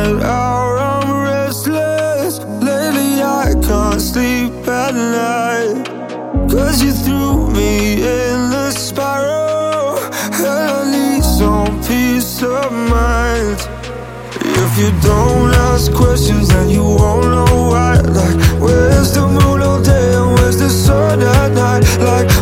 night out, I'm restless. Lately I can't sleep at night, 'cause you threw me in the spiral, and I need some peace of mind. If you don't ask questions, then you won't know why. Like, where's the moon all day and where's the sun at night? Like,